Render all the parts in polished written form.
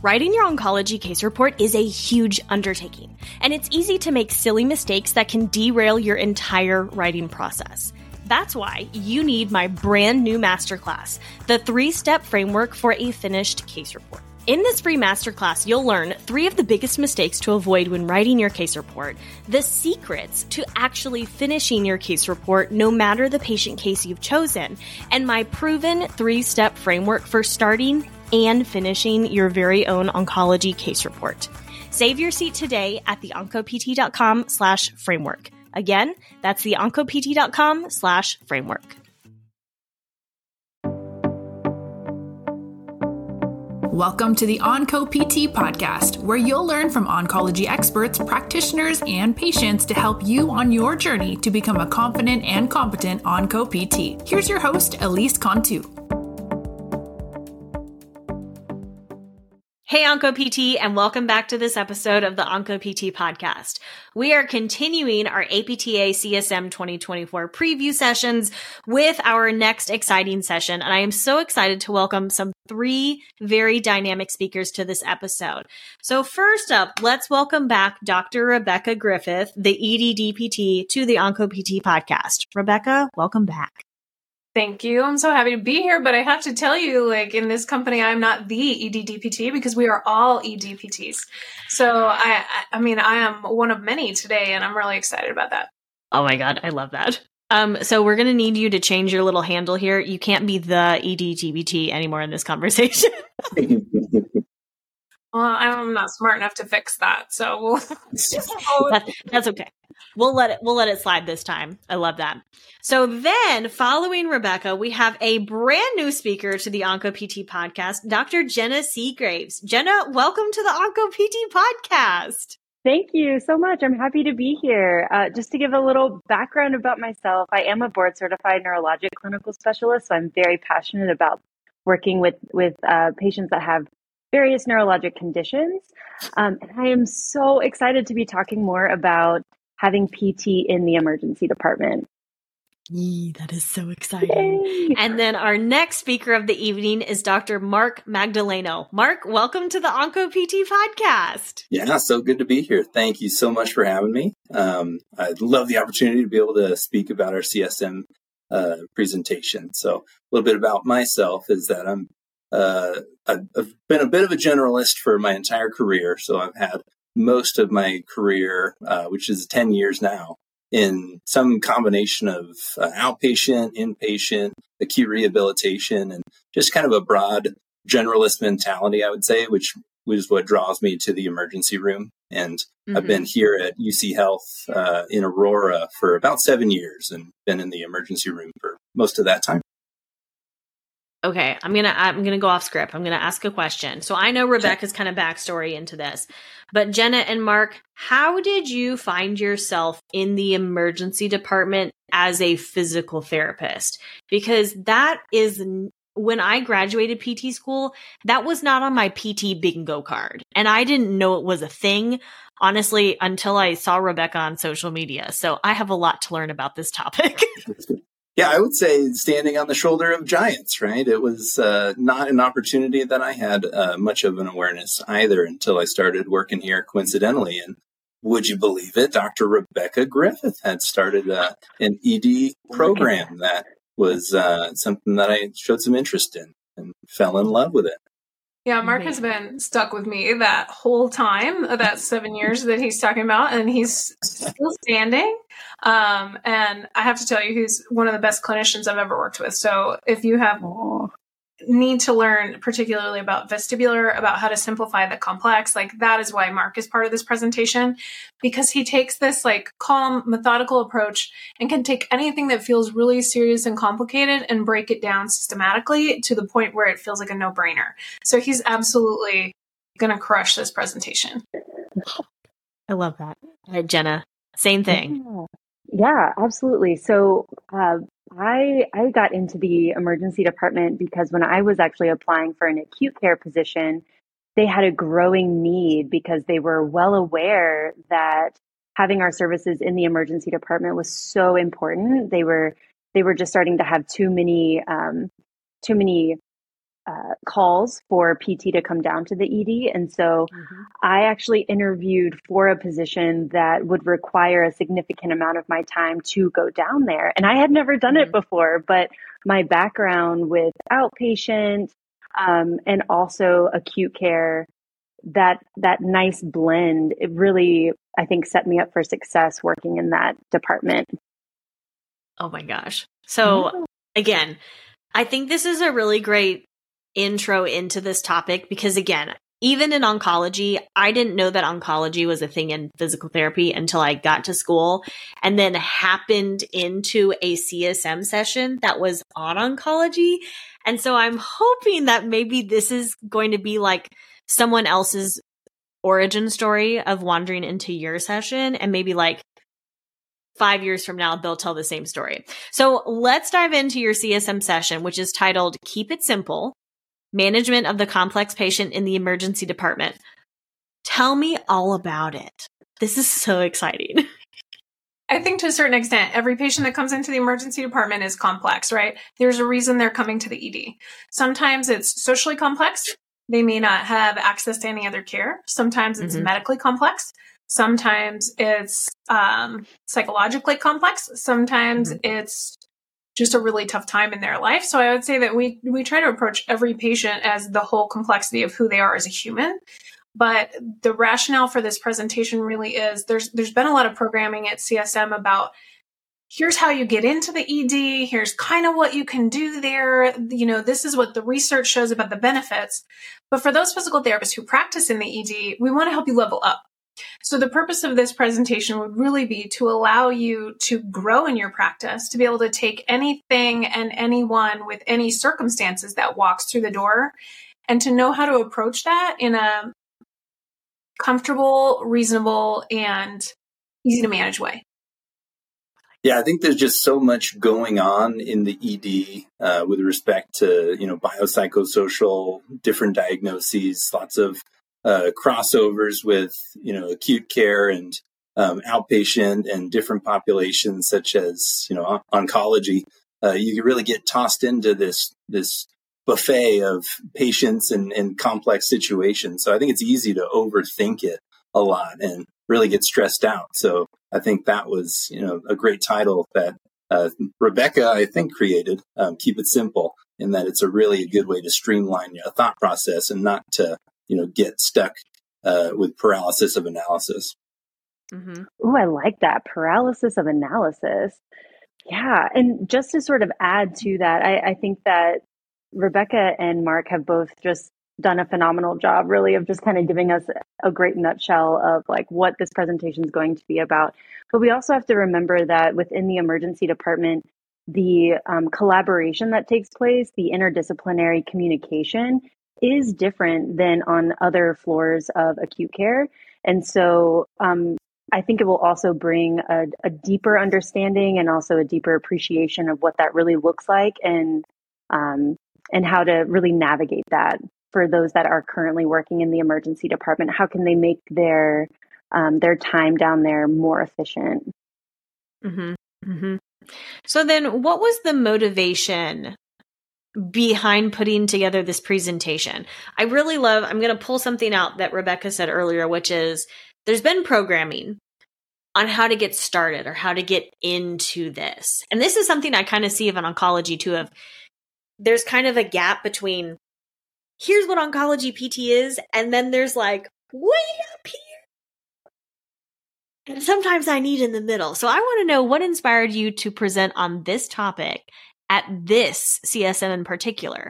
Writing your oncology case report is a huge undertaking, and it's easy to make silly mistakes that can derail your entire writing process. That's why you need my brand new masterclass, the 3-step framework for a finished case report. In this free masterclass, you'll learn 3 of the biggest mistakes to avoid when writing your case report, the secrets to actually finishing your case report no matter the patient case you've chosen, and my proven 3-step framework for starting and finishing your very own oncology case report. Save your seat today at theoncopt.com/framework. Again, that's theoncopt.com/framework. Welcome to the OncoPT podcast, where you'll learn from oncology experts, practitioners, and patients to help you on your journey to become a confident and competent OncoPT. Here's your host, Elise Cantu. Hey OncoPT, and welcome back to this episode of the OncoPT podcast. We are continuing our APTA CSM 2024 preview sessions with our next exciting session, and I am so excited to welcome some 3 very dynamic speakers to this episode. So first up, let's welcome back Dr. Rebecca Griffith, the EDDPT, to the OncoPT podcast. Rebecca, welcome back. Thank you. I'm so happy to be here, but I have to tell you, in this company, I'm not the EDDPT because we are all EDPTs. So I am one of many today, and I'm really excited about that. Oh my God, I love that. So we're going to need you to change your little handle here. You can't be the EDDPT anymore in this conversation. Well, I'm not smart enough to fix that, so that's okay. We'll let it slide this time. I love that. So then, following Rebecca, we have a brand new speaker to the OncoPT podcast, Dr. Jenna Seagraves. Jenna, welcome to the OncoPT podcast. Thank you so much. I'm happy to be here. Just to give a little background about myself, I am a board-certified neurologic clinical specialist, so I'm very passionate about working with patients that have various neurologic conditions. And I am so excited to be talking more about having PT in the emergency department. That is so exciting. Yay. And then our next speaker of the evening is Dr. Mark Magdaleno. Mark, welcome to the OncoPT podcast. Yeah, so good to be here. Thank you so much for having me. I love the opportunity to be able to speak about our CSM presentation. So a little bit about myself is that I've been a bit of a generalist for my entire career. So I've had most of my career, which is 10 years now, in some combination of outpatient, inpatient, acute rehabilitation, and just kind of a broad generalist mentality, I would say, which is what draws me to the emergency room. And I've been here at UC Health in Aurora for about 7 years and been in the emergency room for most of that time. Okay, I'm gonna go off script. I'm gonna ask a question. So I know Rebecca's kind of backstory into this, but Jenna and Mark, how did you find yourself in the emergency department as a physical therapist? Because that is, when I graduated PT school, that was not on my PT bingo card, and I didn't know it was a thing, honestly, until I saw Rebecca on social media. So I have a lot to learn about this topic. Yeah, I would say standing on the shoulder of giants, right? It was not an opportunity that I had much of an awareness either until I started working here coincidentally. And would you believe it? Dr. Rebecca Griffith had started an ED program that was something that I showed some interest in and fell in love with it. Yeah, Mark has been stuck with me that whole time, that 7 years that he's talking about, and he's still standing. And I have to tell you, he's one of the best clinicians I've ever worked with. So if you have need to learn particularly about vestibular, about how to simplify the complex, that is why Mark is part of this presentation, because he takes this calm, methodical approach and can take anything that feels really serious and complicated and break it down systematically to the point where it feels like a no-brainer. So he's absolutely going to crush this presentation. I love that. All right, Jenna, same thing. Yeah, absolutely. So I got into the emergency department because when I was actually applying for an acute care position, they had a growing need because they were well aware that having our services in the emergency department was so important. They were just starting to have too many calls for PT to come down to the ED. And so I actually interviewed for a position that would require a significant amount of my time to go down there. And I had never done it before, but my background with outpatient and also acute care, that nice blend, it really, I think, set me up for success working in that department. Oh my gosh. So again, I think this is a really great intro into this topic because, again, even in oncology, I didn't know that oncology was a thing in physical therapy until I got to school and then happened into a CSM session that was on oncology. And so I'm hoping that maybe this is going to be like someone else's origin story of wandering into your session, and maybe like 5 years from now, they'll tell the same story. So let's dive into your CSM session, which is titled Keep It Simple, Management of the Complex Patient in the Emergency Department. Tell me all about it. This is so exciting. I think to a certain extent, every patient that comes into the emergency department is complex, right? There's a reason they're coming to the ED. Sometimes it's socially complex. They may not have access to any other care. Sometimes it's medically complex. Sometimes it's psychologically complex. Sometimes it's just a really tough time in their life. So I would say that we try to approach every patient as the whole complexity of who they are as a human. But the rationale for this presentation really is there's been a lot of programming at CSM about here's how you get into the ED. Here's kind of what you can do there. You know, this is what the research shows about the benefits. But for those physical therapists who practice in the ED, we want to help you level up. So the purpose of this presentation would really be to allow you to grow in your practice, to be able to take anything and anyone with any circumstances that walks through the door and to know how to approach that in a comfortable, reasonable, and easy to manage way. Yeah, I think there's just so much going on in the ED with respect to, biopsychosocial, different diagnoses, lots of crossovers with, acute care and outpatient and different populations such as, oncology. You can really get tossed into this buffet of patients and complex situations. So I think it's easy to overthink it a lot and really get stressed out. So I think that was, a great title that Rebecca, I think, created, Keep It Simple, in that it's a really good way to streamline a thought process and not to, get stuck with paralysis of analysis. Oh, I like that. Paralysis of analysis. Yeah. And just to sort of add to that, I think that Rebecca and Mark have both just done a phenomenal job, really, of just kind of giving us a great nutshell of like what this presentation is going to be about. But we also have to remember that within the emergency department, the collaboration that takes place, the interdisciplinary communication is different than on other floors of acute care. And so I think it will also bring a deeper understanding and also a deeper appreciation of what that really looks like and how to really navigate that for those that are currently working in the emergency department. How can they make their time down there more efficient? So then what was the motivation behind putting together this presentation? I'm going to pull something out that Rebecca said earlier, which is there's been programming on how to get started or how to get into this. And this is something I kind of see of in oncology too, there's kind of a gap between here's what oncology PT is, and then there's like way up here. And sometimes I need in the middle. So I want to know what inspired you to present on this topic at this CSM in particular.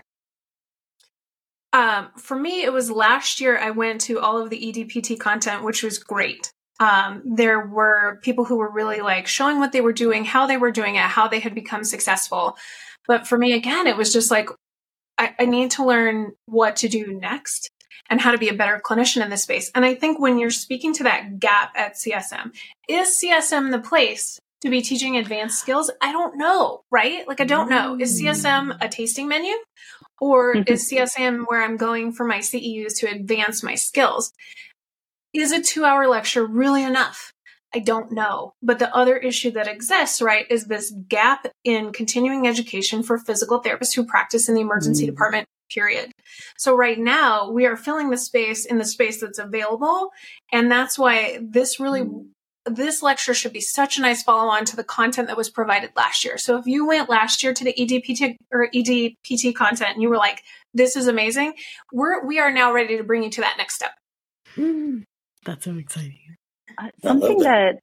For me, it was last year I went to all of the EDPT content, which was great. There were people who were really like showing what they were doing, how they were doing it, how they had become successful. But for me, again, it was just like, I need to learn what to do next and how to be a better clinician in this space. And I think when you're speaking to that gap at CSM, is CSM the place to be teaching advanced skills? I don't know, right? Like, I don't know. Is CSM a tasting menu? Or is CSM where I'm going for my CEUs to advance my skills? Is a 2-hour lecture really enough? I don't know. But the other issue that exists, right, is this gap in continuing education for physical therapists who practice in the emergency department, period. So right now we are filling the space in the space that's available. And that's why this lecture should be such a nice follow on to the content that was provided last year. So if you went last year to the EDPT or EDPT content and you were like, this is amazing, we are now ready to bring you to that next step. That's so exciting. Something that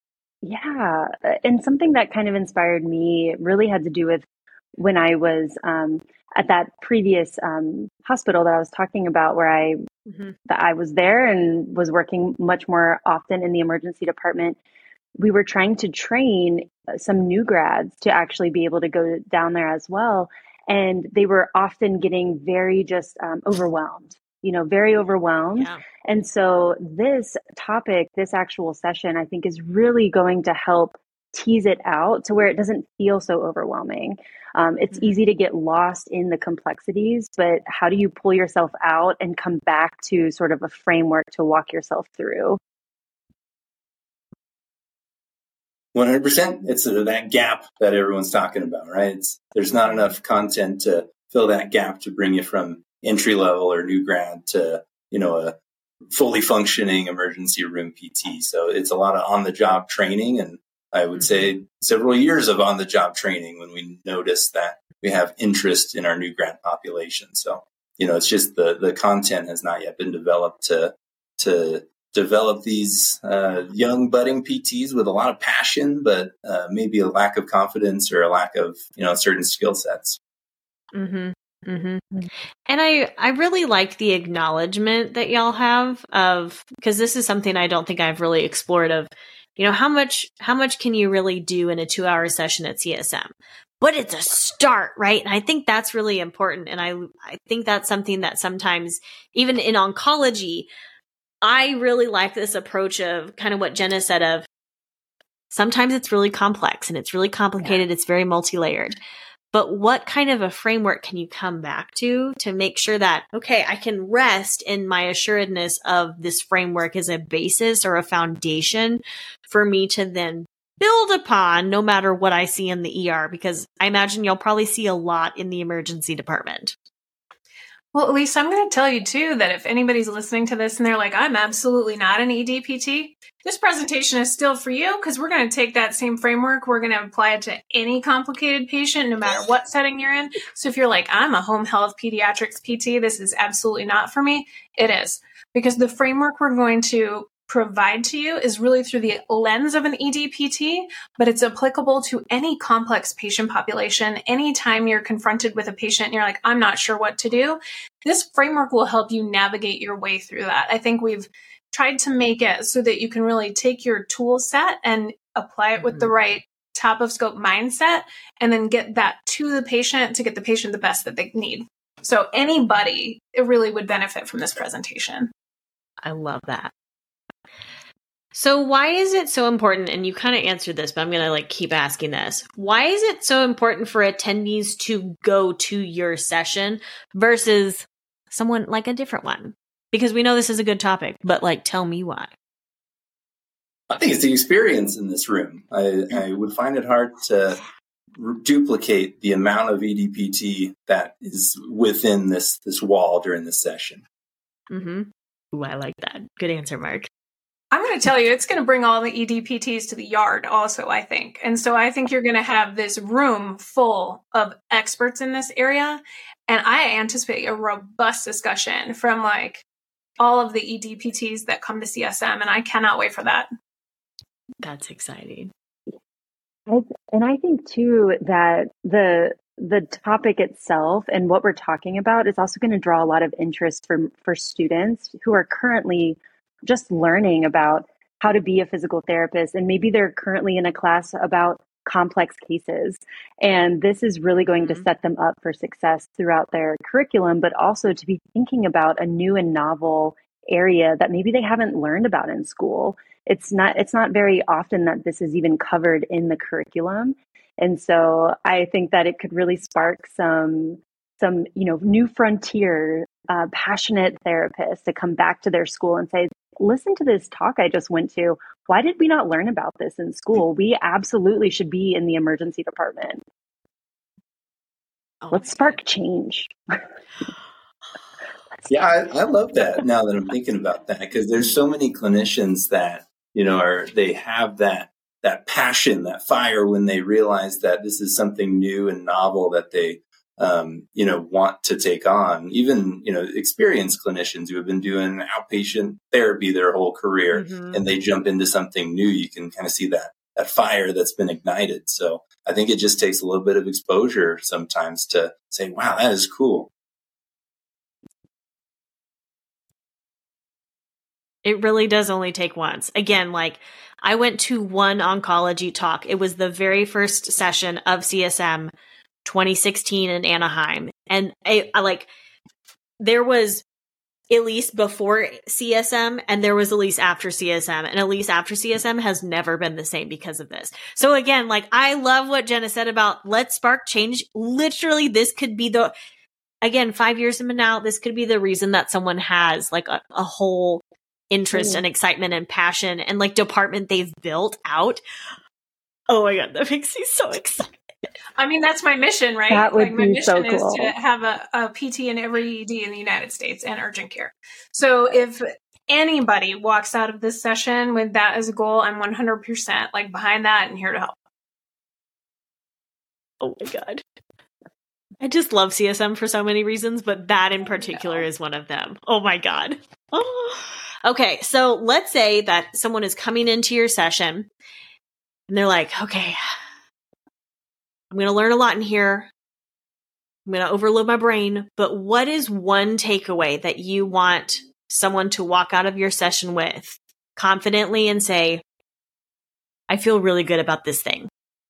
kind of inspired me really had to do with when I was at that previous hospital that I was talking about, where that I was there and was working much more often in the emergency department. We were trying to train some new grads to actually be able to go down there as well. And they were often getting very just overwhelmed, very overwhelmed. Yeah. And so this topic, this actual session, I think is really going to help tease it out to where it doesn't feel so overwhelming. It's easy to get lost in the complexities, but how do you pull yourself out and come back to sort of a framework to walk yourself through? 100%. It's that gap that everyone's talking about, right? There's not enough content to fill that gap to bring you from entry level or new grad to, a fully functioning emergency room PT. So it's a lot of on the job training, and I would say several years of on the job training when we notice that we have interest in our new grad population. So, it's just the content has not yet been developed to develop these young budding PTs with a lot of passion, but maybe a lack of confidence or a lack of, certain skill sets. Mm-hmm. Mm-hmm. And I really like the acknowledgement that y'all have because this is something I don't think I've really explored of, how much can you really do in a 2-hour session at CSM? But it's a start, right? And I think that's really important. And I think that's something that sometimes, even in oncology, I really like this approach of kind of what Jenna said of sometimes it's really complex and it's really complicated. Yeah. It's very multi-layered. But what kind of a framework can you come back to make sure that, okay, I can rest in my assuredness of this framework as a basis or a foundation for me to then build upon no matter what I see in the ER? Because I imagine you'll probably see a lot in the emergency department. Well, Elise, I'm going to tell you too that if anybody's listening to this and they're like, I'm absolutely not an EDPT, this presentation is still for you because we're going to take that same framework. We're going to apply it to any complicated patient, no matter what setting you're in. So if you're like, I'm a home health pediatrics PT, this is absolutely not for me. It is, because the framework we're going to provide to you is really through the lens of an EDPT, but it's applicable to any complex patient population. Anytime you're confronted with a patient and you're like, I'm not sure what to do, this framework will help you navigate your way through that. I think we've tried to make it so that you can really take your tool set and apply it with the right top of scope mindset, and then get that to the patient to get the patient the best that they need. So anybody, it really would benefit from this presentation. I love that. So why is it so important, and you kind of answered this, but I'm going to keep asking this. Why is it so important for attendees to go to your session versus someone like a different one? Because we know this is a good topic, but tell me why. I think it's the experience in this room. I would find it hard to duplicate the amount of EDPT that is within this wall during this session. Mm-hmm. Ooh, I like that. Good answer, Mark. I'm going to tell you, it's going to bring all the EDPTs to the yard also, I think. And so I think you're going to have this room full of experts in this area. And I anticipate a robust discussion from all of the EDPTs that come to CSM. And I cannot wait for that. That's exciting. And I think too that the topic itself and what we're talking about is also going to draw a lot of interest for students who are currently just learning about how to be a physical therapist. And maybe they're currently in a class about complex cases. And this is really going to set them up for success throughout their curriculum, but also to be thinking about a new and novel area that maybe they haven't learned about in school. It's not very often that this is even covered in the curriculum. And so I think that it could really spark some new frontier, passionate therapists to come back to their school and say, listen to this talk I just went to. Why did we not learn about this in school? We absolutely should be in the emergency department. Let's spark change. Yeah, I love that now that I'm thinking about that, because there's so many clinicians that, they have that passion, that fire when they realize that this is something new and novel that they, want to take on. Even, experienced clinicians who have been doing outpatient therapy their whole career, and they jump into something new. You can kind of see that fire that's been ignited. So I think it just takes a little bit of exposure sometimes to say, wow, that is cool. It really does only take once. Again, like I went to one oncology talk. It was the very first session of CSM 2016 in Anaheim. And there was Elise before CSM and there was Elise after CSM, and Elise after CSM has never been the same because of this. So again, like I love what Jenna said about let's spark change. Literally, this could be 5 years from now, this could be the reason that someone has like a whole interest and excitement and passion and like department they've built out. Oh my God, that makes me so excited. I mean, that's my mission, right? That would my be mission so is cool. to have a PT in every ED in the United States and urgent care. So if anybody walks out of this session with that as a goal, I'm 100% like behind that and here to help. Oh my God. I just love CSM for so many reasons, but that in particular is one of them. Oh my God. Oh. Okay, so let's say that someone is coming into your session and they're like, okay, I'm going to learn a lot in here. I'm going to overload my brain. But what is one takeaway that you want someone to walk out of your session with confidently and say, I feel really good about this thing?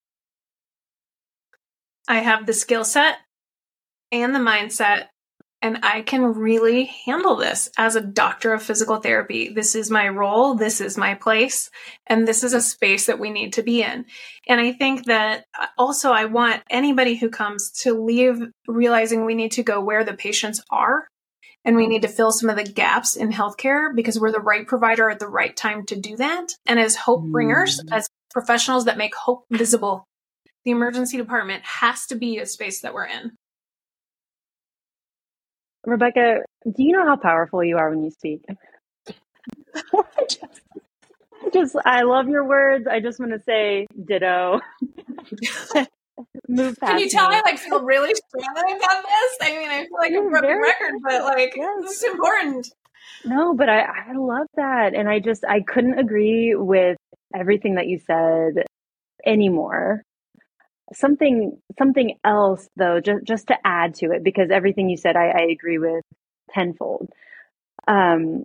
I have the skill set and the mindset, and I can really handle this as a doctor of physical therapy. This is my role. This is my place. And this is a space that we need to be in. And I think that also I want anybody who comes to leave realizing we need to go where the patients are, and we need to fill some of the gaps in healthcare because we're the right provider at the right time to do that. And as hope bringers, as professionals that make hope visible, the emergency department has to be a space that we're in. Rebecca, do you know how powerful you are when you speak? I love your words. I just want to say ditto. Move past. Can you tell me. I feel really strongly about this? I mean, I feel like a broken record, but this is important. No, but I love that. And I couldn't agree with everything that you said anymore. Something else though, just to add to it, because everything you said, I agree with tenfold. I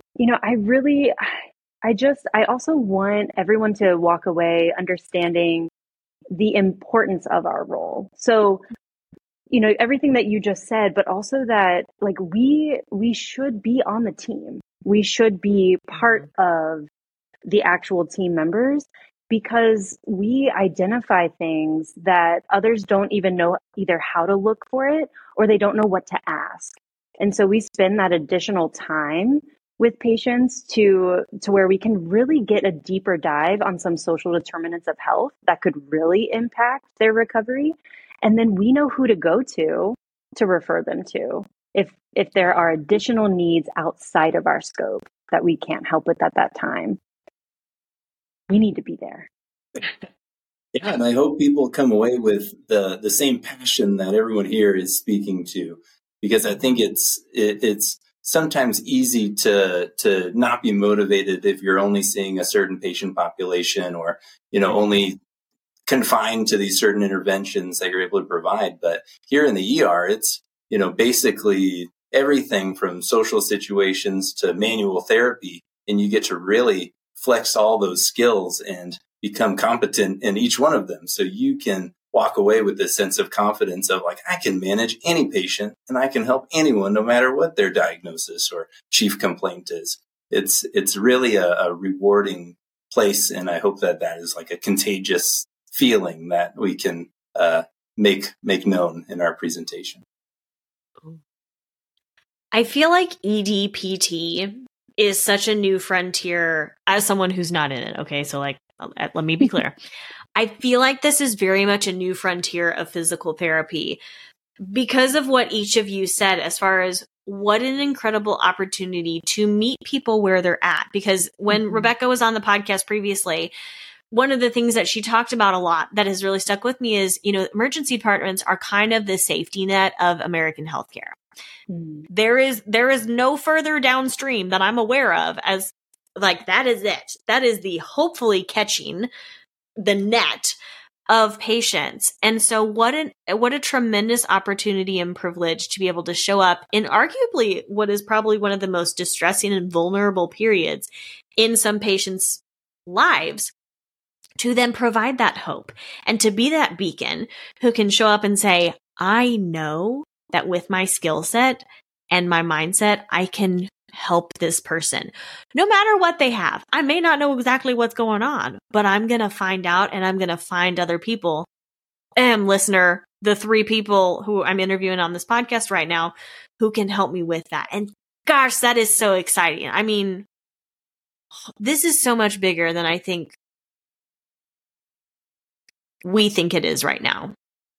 also want everyone to walk away understanding the importance of our role. So, everything that you just said, but also that like we should be on the team. We should be part of the actual team members, because we identify things that others don't even know either how to look for it or they don't know what to ask. And so we spend that additional time with patients to where we can really get a deeper dive on some social determinants of health that could really impact their recovery. And then we know who to go to refer them to if there are additional needs outside of our scope that we can't help with at that time. We need to be there. Yeah, and I hope people come away with the same passion that everyone here is speaking to, because I think it's sometimes easy to not be motivated if you're only seeing a certain patient population or only confined to these certain interventions that you're able to provide. But here in the ER, it's basically everything from social situations to manual therapy, and you get to really flex all those skills and become competent in each one of them. So you can walk away with this sense of confidence of like, I can manage any patient and I can help anyone no matter what their diagnosis or chief complaint is. It's really a rewarding place. And I hope that is like a contagious feeling that we can make known in our presentation. I feel like EDPT is such a new frontier as someone who's not in it. Okay, so let me be clear. I feel like this is very much a new frontier of physical therapy because of what each of you said as far as what an incredible opportunity to meet people where they're at. Because when Rebecca was on the podcast previously, one of the things that she talked about a lot that has really stuck with me is, emergency departments are kind of the safety net of American healthcare. There is no further downstream that I'm aware of as like, that is it. That is the hopefully catching the net of patients. And so what a tremendous opportunity and privilege to be able to show up in arguably what is probably one of the most distressing and vulnerable periods in some patients' lives, to then provide that hope and to be that beacon who can show up and say, I know that with my skill set and my mindset, I can help this person no matter what they have. I may not know exactly what's going on, but I'm going to find out, and I'm going to find other people. Listener, the 3 people who I'm interviewing on this podcast right now who can help me with that. And gosh, that is so exciting. I mean, this is so much bigger than I think we think it is right now.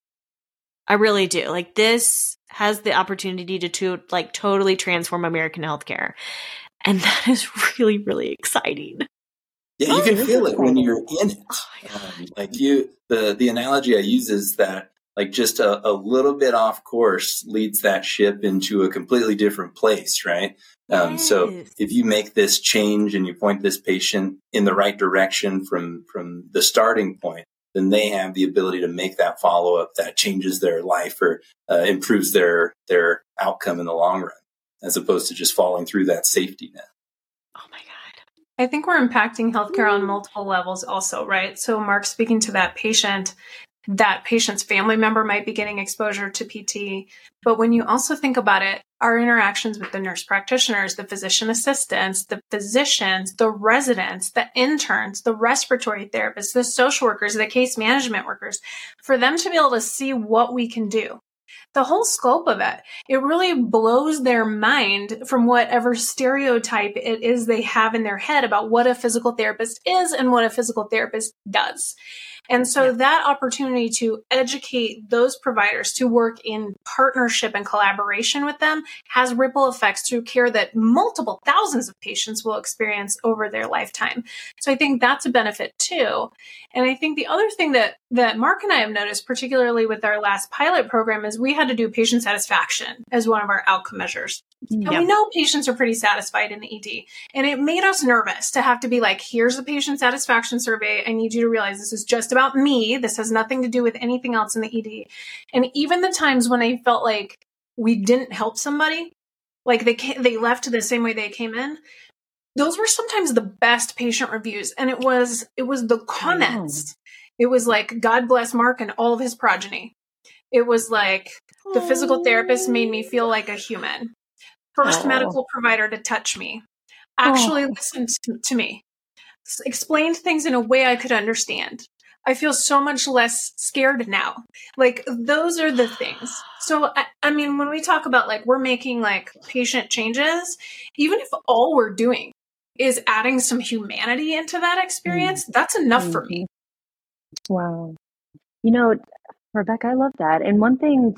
I really do. Like, this has the opportunity to totally transform American healthcare. And that is really, really exciting. Yeah, you can feel it when you're in it. The analogy I use is that like just a little bit off course leads that ship into a completely different place, right? Yes. So if you make this change and you point this patient in the right direction from the starting point, then they have the ability to make that follow-up that changes their life or improves their outcome in the long run, as opposed to just falling through that safety net. Oh my God. I think we're impacting healthcare on multiple levels also, right? So Mark, speaking to that patient's family member might be getting exposure to PT. But when you also think about it, our interactions with the nurse practitioners, the physician assistants, the physicians, the residents, the interns, the respiratory therapists, the social workers, the case management workers, for them to be able to see what we can do. The whole scope of it really blows their mind from whatever stereotype it is they have in their head about what a physical therapist is and what a physical therapist does. And so that opportunity to educate those providers to work in partnership and collaboration with them has ripple effects through care that multiple thousands of patients will experience over their lifetime. So I think that's a benefit too. And I think the other thing that Mark and I have noticed, particularly with our last pilot program, is we had to do patient satisfaction as one of our outcome measures. And we know patients are pretty satisfied in the ED. And it made us nervous to have to be like, here's the patient satisfaction survey. I need you to realize this is just about me. This has nothing to do with anything else in the ED. And even the times when I felt like we didn't help somebody, like they left the same way they came in, those were sometimes the best patient reviews. And it was the comments. It was like, God bless Mark and all of his progeny. It was like, the physical therapist made me feel like a human. First medical provider to touch me, actually listened to me, explained things in a way I could understand. I feel so much less scared now. Like, those are the things. So, I mean, when we talk about like, we're making like patient changes, even if all we're doing is adding some humanity into that experience, that's enough for me. Wow. Rebecca, I love that. And one thing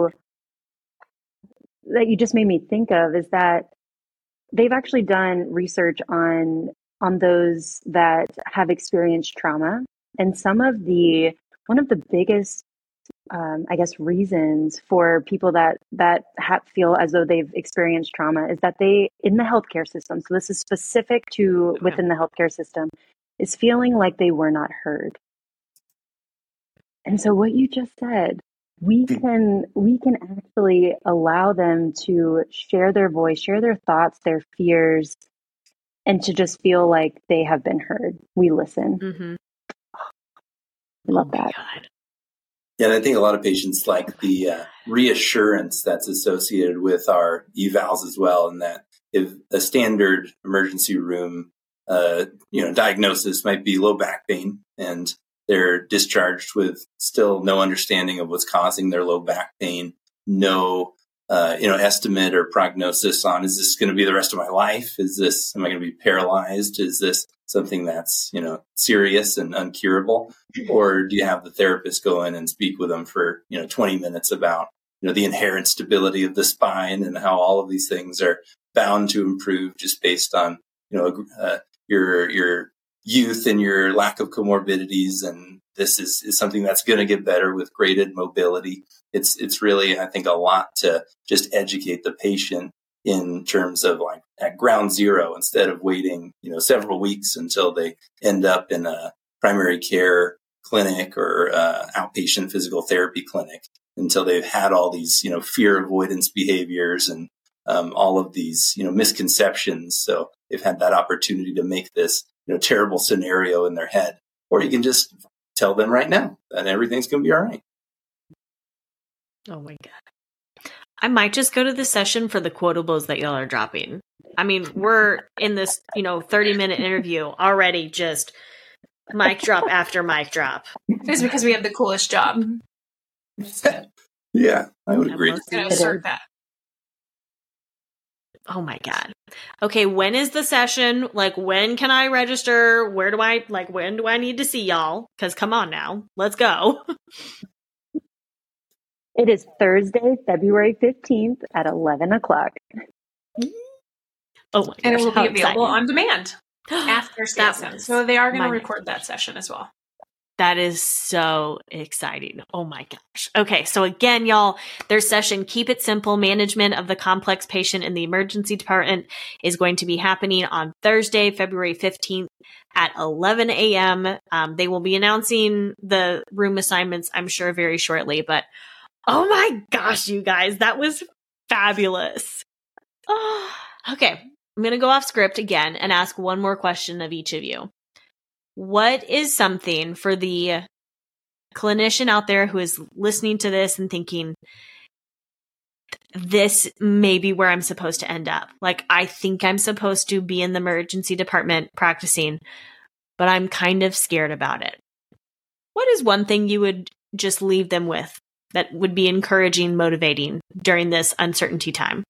that you just made me think of is that they've actually done research on those that have experienced trauma. And one of the biggest, reasons for people that feel as though they've experienced trauma is that in the healthcare system, so this is specific to within the healthcare system, is feeling like they were not heard. And so what you just said, we can actually allow them to share their voice, share their thoughts, their fears, and to just feel like they have been heard. We listen. Mm-hmm. I love that. God. Yeah, and I think a lot of patients like the reassurance that's associated with our evals as well, and that if a standard emergency room, diagnosis might be low back pain, and they're discharged with still no understanding of what's causing their low back pain, no, estimate or prognosis on, is this going to be the rest of my life? Am I going to be paralyzed? Is this something that's, serious and uncurable? Or do you have the therapist go in and speak with them for, 20 minutes about the inherent stability of the spine and how all of these things are bound to improve just based on, your youth and your lack of comorbidities. And this is something that's going to get better with graded mobility. It's really, I think, a lot to just educate the patient in terms of like at ground zero, instead of waiting, several weeks until they end up in a primary care clinic or outpatient physical therapy clinic, until they've had all these, fear avoidance behaviors and all of these, misconceptions. So they've had that opportunity to make this, terrible scenario in their head. Or you can just tell them right now that everything's going to be all right. Oh my God. I might just go to the session for the quotables that y'all are dropping. I mean, we're in this, 30-minute interview already, just mic drop after mic drop. It's because we have the coolest job. Yeah, I would agree. I'm going to assert that. Oh my God. Okay, when is the session? Like, when can I register? When do I need to see y'all? Because come on now, let's go. It is Thursday, February 15th at 11 o'clock. Oh my gosh, and it will be available exciting. On demand after CSM. So they are going to record that session as well. That is so exciting. Oh my gosh. Okay. So again, y'all, their session, Keep It Simple, Management of the Complex Patient in the Emergency Department, is going to be happening on Thursday, February 15th at 11 a.m. They will be announcing the room assignments, I'm sure, very shortly. But oh my gosh, you guys, that was fabulous. Oh, okay. I'm going to go off script again and ask one more question of each of you. What is something for the clinician out there who is listening to this and thinking, this may be where I'm supposed to end up? Like, I think I'm supposed to be in the emergency department practicing, but I'm kind of scared about it. What is one thing you would just leave them with that would be encouraging, motivating during this uncertainty time?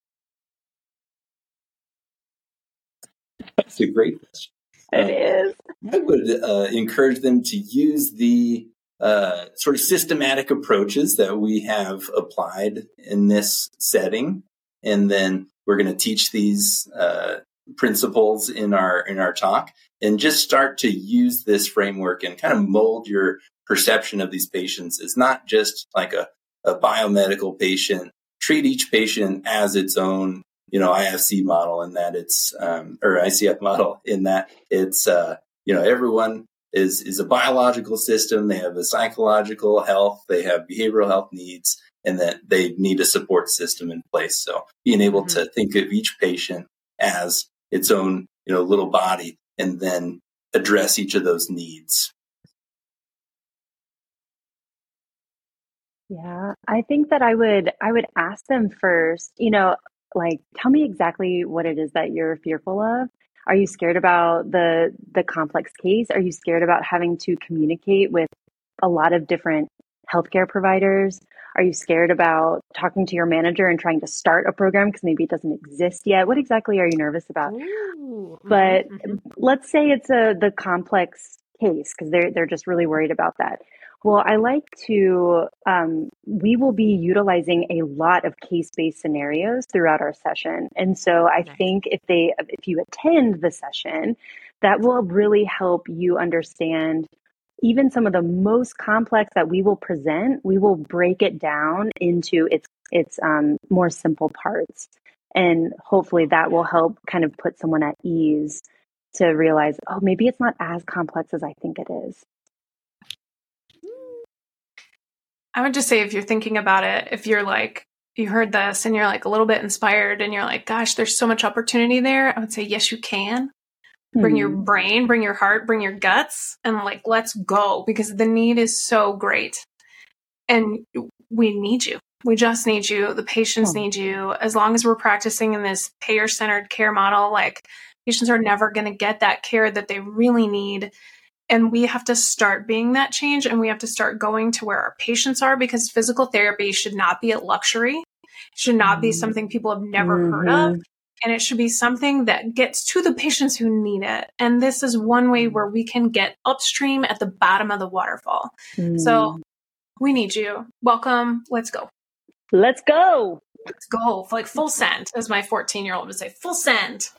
That's a great question. It is. I would encourage them to use the sort of systematic approaches that we have applied in this setting. And then we're going to teach these principles in our talk, and just start to use this framework and kind of mold your perception of these patients. It's not just like a biomedical patient. Treat each patient as its own IFC model, in that it's, or ICF model, in that it's, everyone is a biological system. They have a psychological health, they have behavioral health needs, and that they need a support system in place. So being able to think of each patient as its own, little body, and then address each of those needs. Yeah, I think that I would ask them first, tell me exactly what it is that you're fearful of. Are you scared about the complex case? Are you scared about having to communicate with a lot of different healthcare providers? Are you scared about talking to your manager and trying to start a program because maybe it doesn't exist yet? What exactly are you nervous about? Ooh, but let's say it's the complex case, because they're just really worried about that. Well, I like to, we will be utilizing a lot of case-based scenarios throughout our session. And so I think if you attend the session, that will really help you understand even some of the most complex that we will present. We will break it down into its more simple parts. And hopefully that will help kind of put someone at ease to realize, oh, maybe it's not as complex as I think it is. I would just say, if you're thinking about it, if you're like, you heard this and you're like a little bit inspired and you're like, gosh, there's so much opportunity there, I would say, yes, you can. Bring your brain, bring your heart, bring your guts, and let's go, because the need is so great. And we need you. We just need you. The patients need you. As long as we're practicing in this payer-centered care model, patients are never going to get that care that they really need. And we have to start being that change, and we have to start going to where our patients are, because physical therapy should not be a luxury. It should not be something people have never heard of. And it should be something that gets to the patients who need it. And this is one way where we can get upstream at the bottom of the waterfall. So we need you. Welcome. Let's go. Let's go. Let's go. Like full send, as my 14-year-old would say, full send.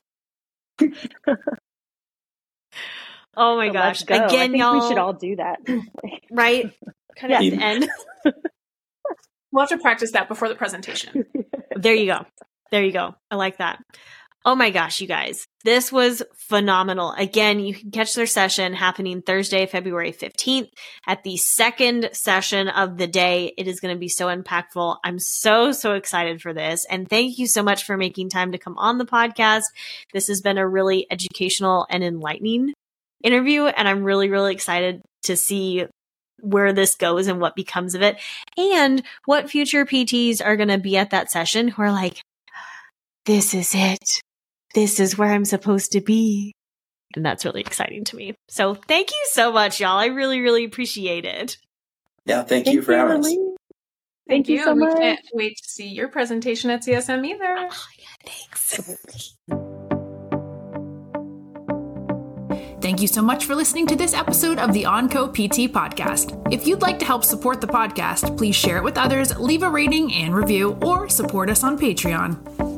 Oh my gosh. Again, I think y'all. we should all do that. Right? Kind of at the end. We'll have to practice that before the presentation. There you go. There you go. I like that. Oh my gosh, you guys. This was phenomenal. Again, you can catch their session happening Thursday, February 15th at the second session of the day. It is going to be so impactful. I'm so excited for this. And thank you so much for making time to come on the podcast. This has been a really educational and enlightening interview. And I'm really excited to see where this goes and what becomes of it, and what future PTs are going to be at that session who are like, this is it. This is where I'm supposed to be. And that's really exciting to me. So thank you so much, y'all. I really appreciate it. Yeah, thank you for having us. Thank you so much. We can't wait to see your presentation at CSM either. Oh, yeah, thanks. Thank you so much for listening to this episode of the OnCo PT podcast. If you'd like to help support the podcast, please share it with others, leave a rating and review, or support us on Patreon.